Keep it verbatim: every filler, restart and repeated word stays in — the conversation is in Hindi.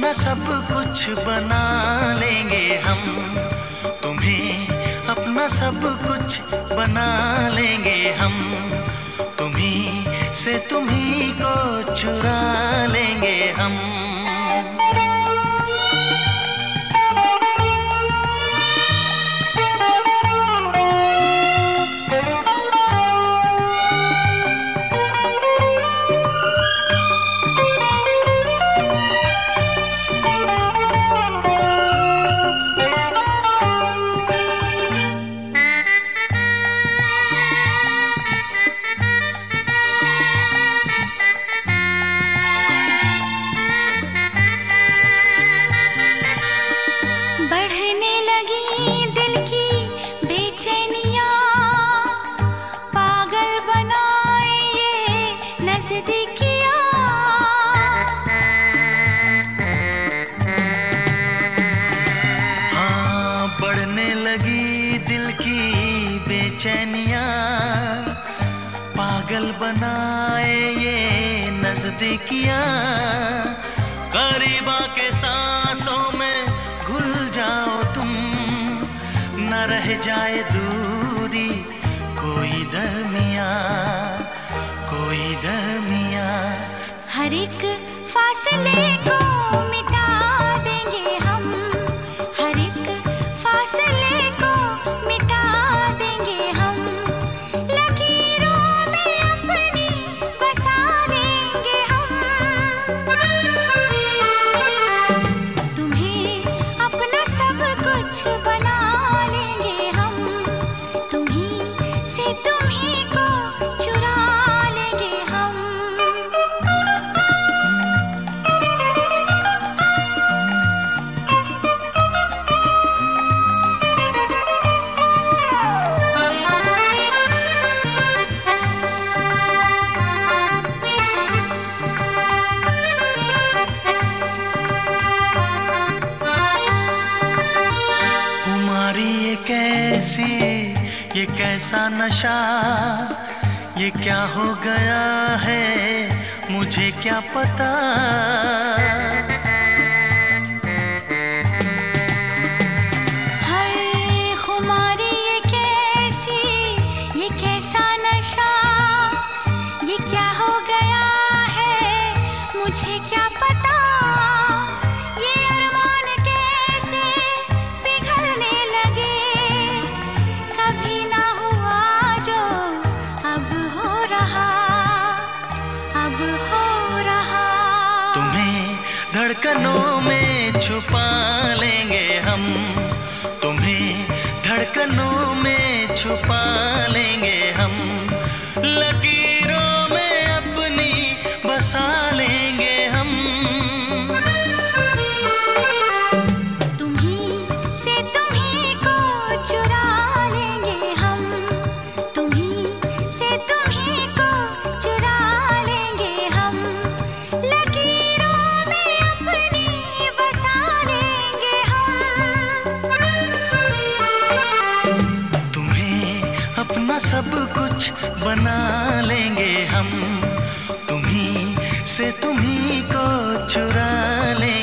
अपना सब कुछ बना लेंगे हम, तुम्हें अपना सब कुछ बना लेंगे हम, तुम्हीं से तुम्हीं को चुरा लेंगे हम। हाँ, बढ़ने लगी दिल की बेचैनियाँ, पागल बनाए ये नजदीकियाँ, करीब आके सांसों में घुल जाओ तुम, न रह जाए दूरी कोई दरमियाँ, कोई दरमियाँ। हर एक फासले को मिटा देंगे हम, हर एक फासले को मिटा देंगे हम, लकीरों में अपनी बसा लेंगे हम। तुम्हें अपना सब कुछ बना लेंगे हम, तुम्हीं से तुम्हीं को चुरा लेंगे हम। ये कैसी, ये कैसा नशा, ये क्या हो गया है मुझे क्या पता। हाय खुमारी ये कैसी, ये कैसा नशा, ये क्या हो गया है मुझे क्या पता। धड़कनों में छुपा लेंगे हम, तुम्हें धड़कनों में छुपा लेंगे हम, लकीरों में अपनी बसा लेंगे हम। तुम्हीं से तुम्हीं को चुरा लेंगे हम, तुम्हीं से तुम्हीं को चुरा लेंगे हम, अपना सब कुछ बना लेंगे हम, तुम्हीं से तुम्हीं को चुरा लेंगे।